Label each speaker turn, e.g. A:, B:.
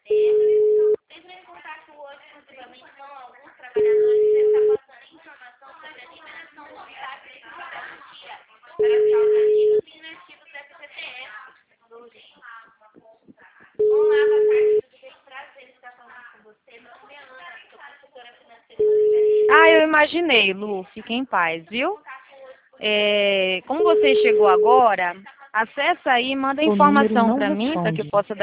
A: Entre em contato hoje exclusivamente com alguns trabalhadores que estão passando informação sobre a liberação do saque de garantia para os causativos e invertidos da FGTS. Olá, boa tarde, tudo bem? Prazer estar falando com você. Meu nome é Ana, sou consultora financeira.
B: Ah, eu imaginei, Lu. Fique em paz, viu? Como você chegou agora, acessa aí e manda
C: O número
B: informação
C: não
B: para mim, para que eu
C: responde.
B: possa dar